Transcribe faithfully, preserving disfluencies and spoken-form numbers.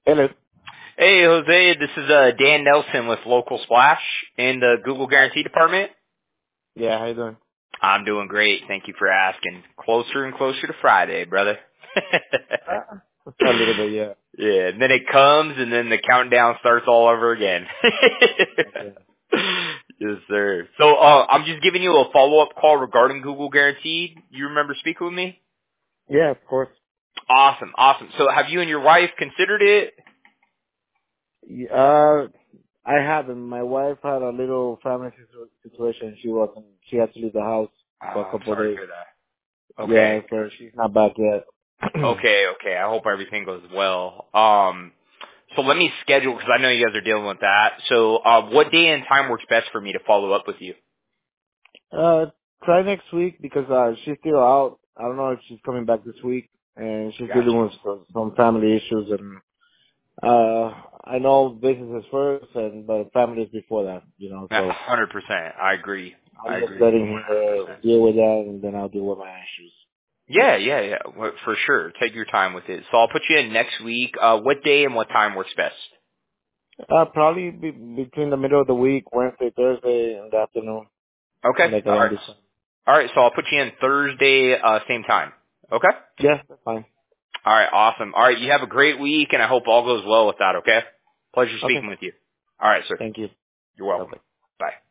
Hello. Hey, Jose, this is uh, Dan Nelson with Local Splash in the Google Guarantee Department. Yeah, how you doing? I'm doing great. Thank you for asking. Closer and closer to Friday, brother. Uh, a little bit, yeah. Yeah, and then it comes, and then the countdown starts all over again. Okay. Yes, sir. So uh, I'm just giving you a follow-up call regarding Google Guaranteed. You remember speaking with me? Yeah, of course. Awesome, awesome. So have you and your wife considered it? Yeah, Uh, I haven't. My wife had a little family situ- situation. She wasn't. She had to leave the house Oh, for a I'm couple of sorry to days. hear that. Okay. Yeah, so she's not back yet. Okay, okay. I hope everything goes well. Um, so let me schedule because I know you guys are dealing with that. So, uh, what day and time works best for me to follow up with you? uh, try next week because uh, she's still out. I don't know if she's coming back this week, and she's Got dealing you. with some, some family issues. And uh, I know business is first, and but family is before that. You know, A so. hundred percent. I agree. I'm I just agree. letting One hundred her percent. deal with that, and then I'll deal with my issues. Yeah, yeah, yeah. Well, for sure. Take your time with it. So I'll put you in next week. Uh, what day and what time works best? Uh, probably be, between the middle of the week, Wednesday, Thursday, in the afternoon, Okay. like All around right. this time. All right. So I'll put you in Thursday, uh, same time. Okay. Yeah, that's fine. All right. Awesome. All right. You have a great week, and I hope all goes well with that. Okay. Pleasure Okay. speaking with you. All right, sir. Thank you. You're Bye welcome. bye. Bye.